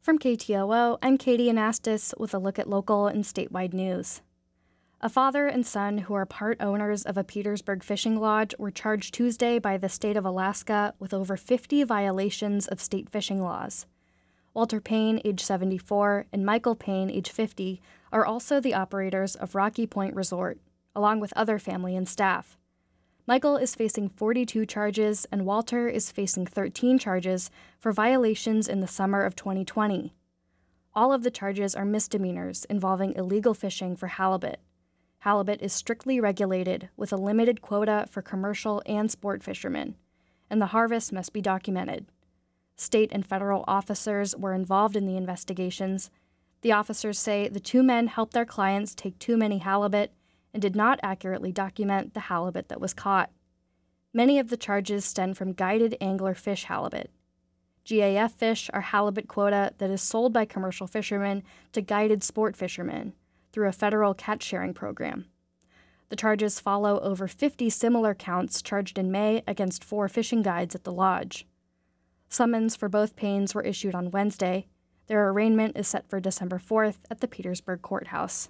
From KTOO, I'm Katie Anastas with a look at local and statewide news. A father and son who are part owners of a Petersburg fishing lodge were charged Tuesday by the state of Alaska with over 50 violations of state fishing laws. Walter Payne, age 74, and Michael Payne, age 50, are also the operators of Rocky Point Resort, along with other family and staff. Michael is facing 42 charges, and Walter is facing 13 charges for violations in the summer of 2020. All of the charges are misdemeanors involving illegal fishing for halibut. Halibut is strictly regulated with a limited quota for commercial and sport fishermen, and the harvest must be documented. State and federal officers were involved in the investigations. The officers say the two men helped their clients take too many halibut and did not accurately document the halibut that was caught. Many of the charges stem from guided angler fish halibut. GAF fish are halibut quota that is sold by commercial fishermen to guided sport fishermen through a federal catch-sharing program. The charges follow over 50 similar counts charged in May against 4 fishing guides at the lodge. Summons for both Paynes were issued on Wednesday. Their arraignment is set for December 4th at the Petersburg courthouse.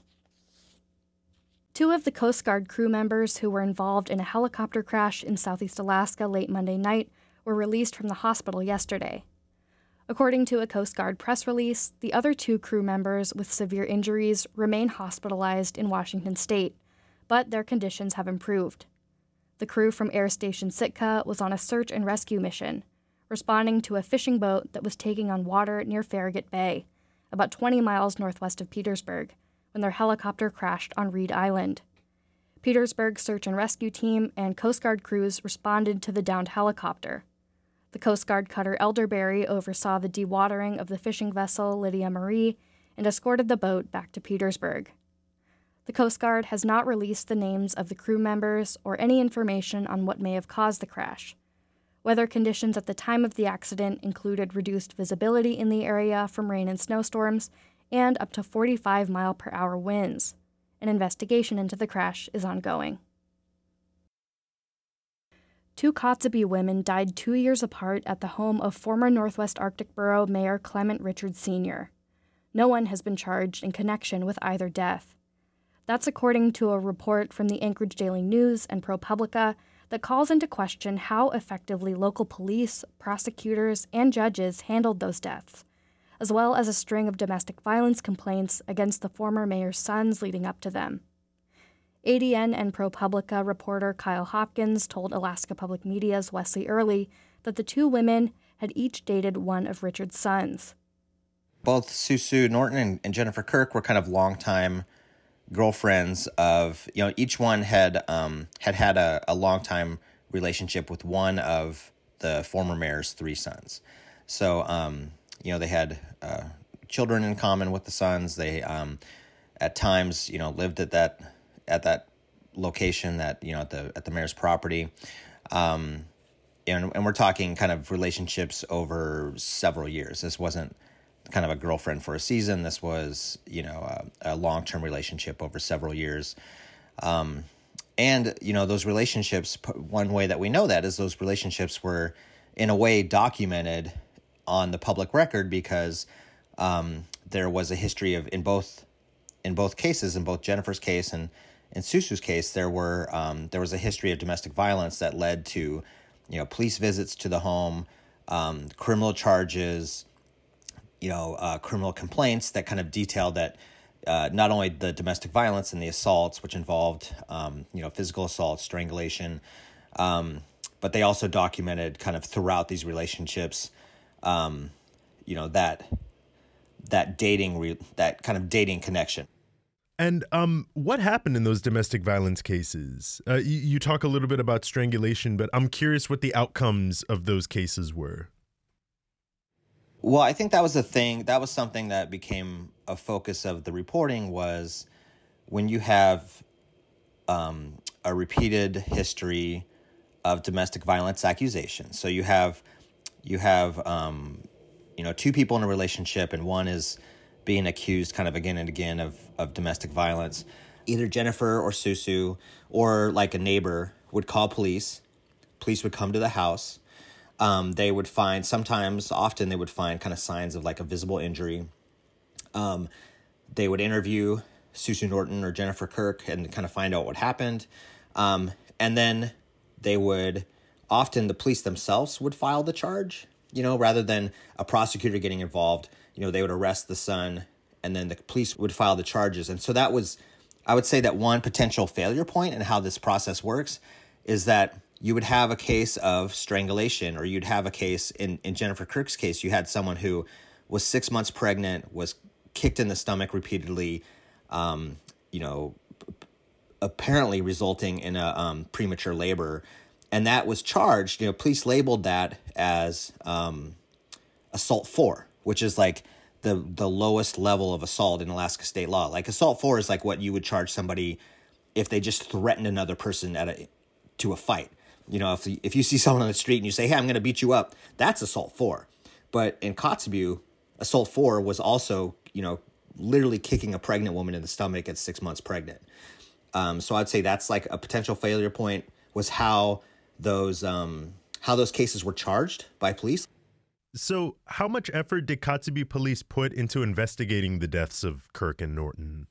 2 of the Coast Guard crew members who were involved in a helicopter crash in southeast Alaska late Monday night were released from the hospital yesterday. According to a Coast Guard press release, the other 2 crew members with severe injuries remain hospitalized in Washington state, but their conditions have improved. The crew from Air Station Sitka was on a search and rescue mission, responding to a fishing boat that was taking on water near Farragut Bay, about 20 miles northwest of Petersburg, when their helicopter crashed on Reed Island. Petersburg search and rescue team and Coast Guard crews responded to the downed helicopter. The Coast Guard cutter Elderberry oversaw the dewatering of the fishing vessel Lydia Marie and escorted the boat back to Petersburg. The Coast Guard has not released the names of the crew members or any information on what may have caused the crash. Weather conditions at the time of the accident included reduced visibility in the area from rain and snowstorms and up to 45-mile-per-hour winds. An investigation into the crash is ongoing. 2 Kotzebue women died 2 years apart at the home of former Northwest Arctic Borough Mayor Clement Richards Sr. No one has been charged in connection with either death. That's according to a report from the Anchorage Daily News and ProPublica that calls into question how effectively local police, prosecutors, and judges handled those deaths, as well as a string of domestic violence complaints against the former mayor's sons leading up to them. ADN and ProPublica reporter Kyle Hopkins told Alaska Public Media's Wesley Early that the 2 women had each dated one of Richard's sons. Both Sue Norton and Jennifer Kirk were kind of longtime girlfriends of, each one had a longtime relationship with one of the former mayor's 3 sons. So, they had children in common with the sons. They, at times, lived at that location, at the mayor's property, and we're talking kind of relationships over several years. This wasn't kind of a girlfriend for a season. This was, a long-term relationship over several years. And those relationships, one way that we know that is those relationships were in a way documented on the public record because there was a history of in both cases, in both Jennifer's case and in Susu's case, there was a history of domestic violence that led to police visits to the home, criminal charges, criminal complaints that kind of detailed that not only the domestic violence and the assaults, which involved physical assault, strangulation, but they also documented kind of throughout these relationships that kind of dating connection. And what happened in those domestic violence cases? You talk a little bit about strangulation, but I'm curious what the outcomes of those cases were. Well, I think that was the thing. That was something that became a focus of the reporting was when you have a repeated history of domestic violence accusations. So you have 2 people in a relationship and one is being accused kind of again and again of domestic violence. Either Jennifer or Susu or like a neighbor would call police. Police would come to the house. They would find often they would find kind of signs of like a visible injury. They would interview Susu Norton or Jennifer Kirk and kind of find out what happened. And then often the police themselves would file the charge, rather than a prosecutor getting involved. They would arrest the son and then the police would file the charges. And so I would say that one potential failure point in how this process works is that you would have a case of strangulation, or you'd have a case in Jennifer Kirk's case, you had someone who was 6 months pregnant, was kicked in the stomach repeatedly, apparently resulting in a premature labor. And that was charged, police labeled that as assault 4, which is like the lowest level of assault in Alaska state law. Like assault 4 is like what you would charge somebody if they just threatened another person to a fight. If you see someone on the street and you say, hey, I'm going to beat you up, that's assault 4. But in Kotzebue, assault 4 was also, literally kicking a pregnant woman in the stomach at 6 months pregnant. So I'd say that's like a potential failure point, was how those cases were charged by police. So how much effort did Kotzebue police put into investigating the deaths of Kirk and Norton?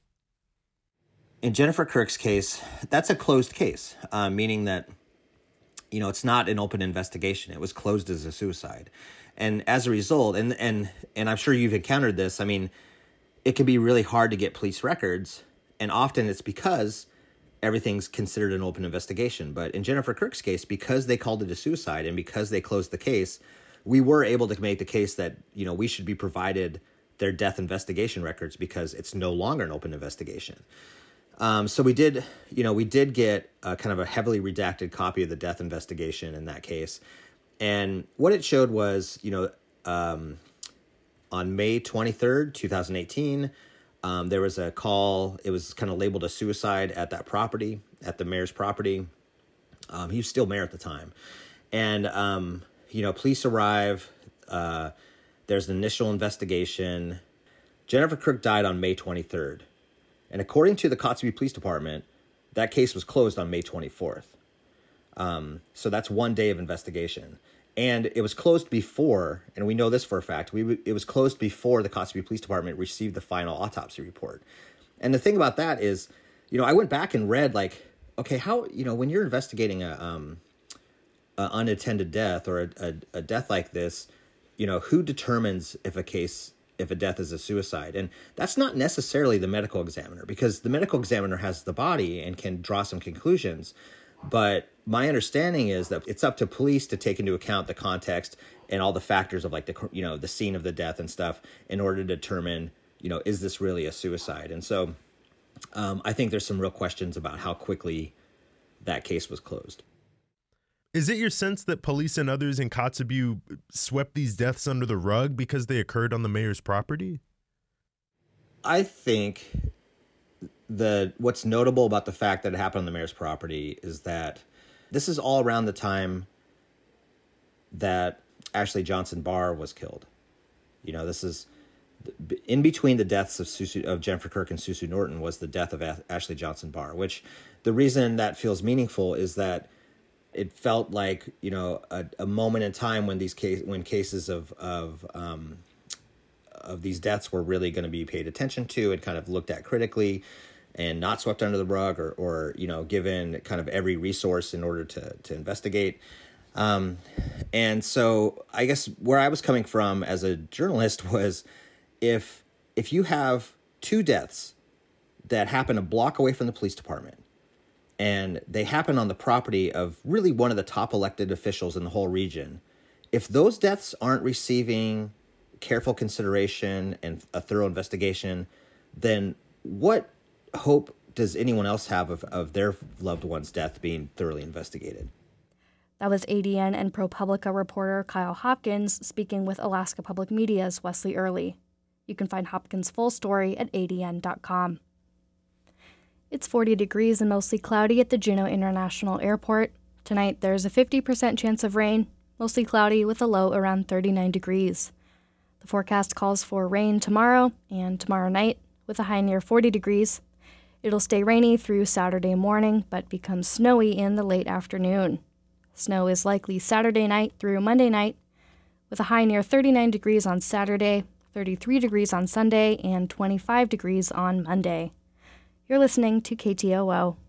In Jennifer Kirk's case, that's a closed case, meaning that, it's not an open investigation. It was closed as a suicide. And as a result, and I'm sure you've encountered this, it can be really hard to get police records. And often it's because everything's considered an open investigation. But in Jennifer Kirk's case, because they called it a suicide and because they closed the case, we were able to make the case that, we should be provided their death investigation records because it's no longer an open investigation. So we did get kind of a heavily redacted copy of the death investigation in that case. And what it showed was, on May 23rd, 2018, there was a call. It was kind of labeled a suicide at that property, at the mayor's property. He was still mayor at the time. And, police arrive. There's an initial investigation. Jennifer Kirk died on May 23rd. And according to the Kotzebue Police Department, that case was closed on May 24th. So that's 1 day of investigation. And it was closed before, and we know this for a fact, it was closed before the Kotzebue Police Department received the final autopsy report. And the thing about that is, I went back and read, like, okay, how, when you're investigating a unattended death or a death like this, who determines if a death is a suicide? And that's not necessarily the medical examiner, because the medical examiner has the body and can draw some conclusions. But my understanding is that it's up to police to take into account the context and all the factors of like the scene of the death and stuff in order to determine, is this really a suicide? And so I think there's some real questions about how quickly that case was closed. Is it your sense that police and others in Kotzebue swept these deaths under the rug because they occurred on the mayor's property? I think what's notable about the fact that it happened on the mayor's property is that this is all around the time that Ashley Johnson Barr was killed. This is in between the deaths of Jennifer Kirk and Susu Norton was the death of Ashley Johnson Barr, which the reason that feels meaningful is that it felt like, a moment in time when cases of these deaths were really going to be paid attention to and kind of looked at critically and not swept under the rug or given kind of every resource in order to investigate. And so I guess where I was coming from as a journalist was if you have two deaths that happen a block away from the police department, and they happen on the property of really one of the top elected officials in the whole region, if those deaths aren't receiving careful consideration and a thorough investigation, then what hope does anyone else have of their loved one's death being thoroughly investigated? That was ADN and ProPublica reporter Kyle Hopkins speaking with Alaska Public Media's Wesley Early. You can find Hopkins' full story at adn.com. It's 40 degrees and mostly cloudy at the Juneau International Airport. Tonight, there's a 50% chance of rain, mostly cloudy with a low around 39 degrees. The forecast calls for rain tomorrow and tomorrow night with a high near 40 degrees. It'll stay rainy through Saturday morning, but become snowy in the late afternoon. Snow is likely Saturday night through Monday night, with a high near 39 degrees on Saturday, 33 degrees on Sunday, and 25 degrees on Monday. You're listening to KTOO.